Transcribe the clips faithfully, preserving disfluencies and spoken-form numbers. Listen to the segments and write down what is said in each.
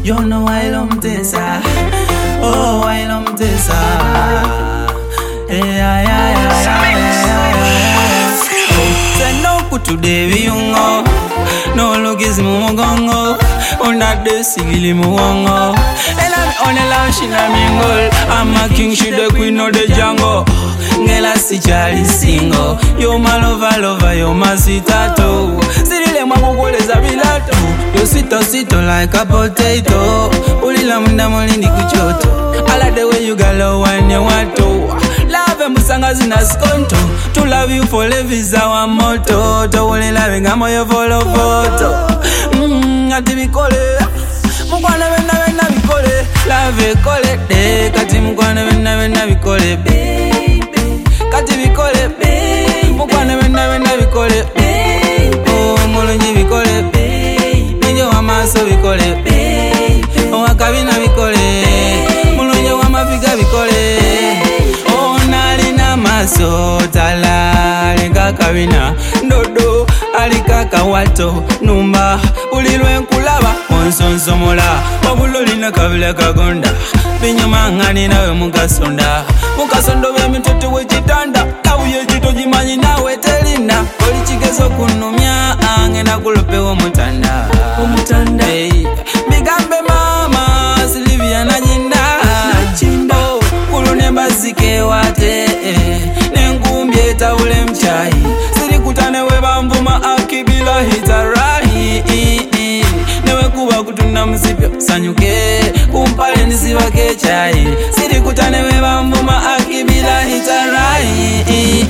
You know I love this, oh I love this, yeah yeah yeah yeah. Say no put today we young, no look is mugongo, on that day civil mugongo. And I'm on a launch in a mingle. I'm a king, she the queen of the jungle. Ngela si chali single. You're my lover, lover, you're my sweetheart. Sirile mwamugole za bilato. You're sweet, sweet like a potato. Ulila munda molindi kuchoto. I like the way you galo when you want to. Love and musanga zina skonto. To love you for life is our motto. To only loving I'm your follow photo. Mmm, ati bikole. Mukwana wena wena bikole. Love kole de. Kati mukwana wena wena bikole baby. Kati bikole baby. Mukwana wena wena bikole baby. Oh mulungi bikole baby. Ninyo wamaso bikole baby. Oh wakabina bikole. Mulungi wamafiga bikole. Oh nalina maso tala lenga kabina. Ndodo alikaka wato numba. Ulilwe nkulaba onsonso mola. Wabuloli na kabila kagonda. Binyama ngani nawe mukasonda. Mukasondo we mitoto we chitanda. Kauye chito jimanyi nawe telina. Oli chikezo kunumia ange na kulope umutanda. Umutanda hey. Bigambe mama Silvia na jinda. Oh, kulune bazike wate eh. Nengumbye taule mchai. Siri kutane we bambuma akibila hitarahi eh. Newe kuba kutuna msipyo sanyuke. Kumpale nisiba kechai. Siri kutane we bambuma akibila hitarai.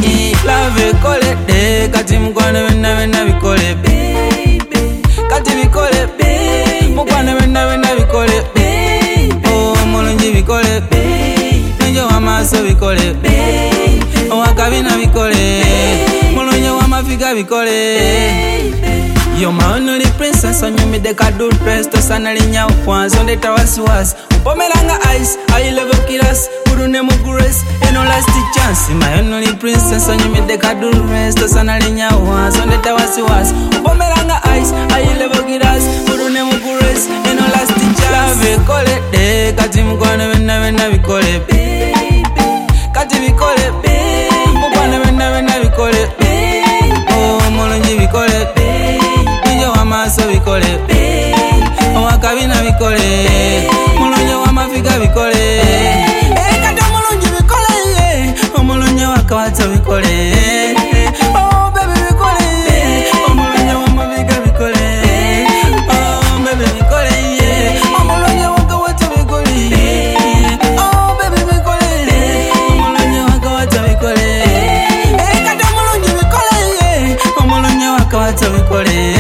Love kole de. Kati mkwane wena wena bikole baby. Kati bikole baby. Mkwane wena wena bikole baby. Oh mulungi bikole baby. Ninjo wamaso bikole baby. Wakabina bikole. Mulungi wamafika bikole. You're my only princess, on you me the cardul press to sanalinya kwanza ndeta wasiwasi. Upomelanga ice, I love you kiras, urune mugures, and no last chance. My only princess, on you me the cardul press to sanalinya kwanza ndeta wasiwasi. Upomelanga ice, I love you kiras, urune mugures, and no last chance. Love kole de, kati mkwane wena wena bikole baby. Kati bikole baby, mkwane wena wena bikole baby. Oh mulungi bikole baby. Maso bikole baby. Wakabina bikole. Mulungi wamafika bikole. Eh kata mulungi bikole. Mulungi wakawata bikole. Oh baby bikole. Mulungi wamafika bikole. Oh baby bikole. Mulungi wakawata bikole. Oh baby bikole. Mulungi wakawata bikole. Eh kata mulungi bikole. Mulungi wakawata bikole.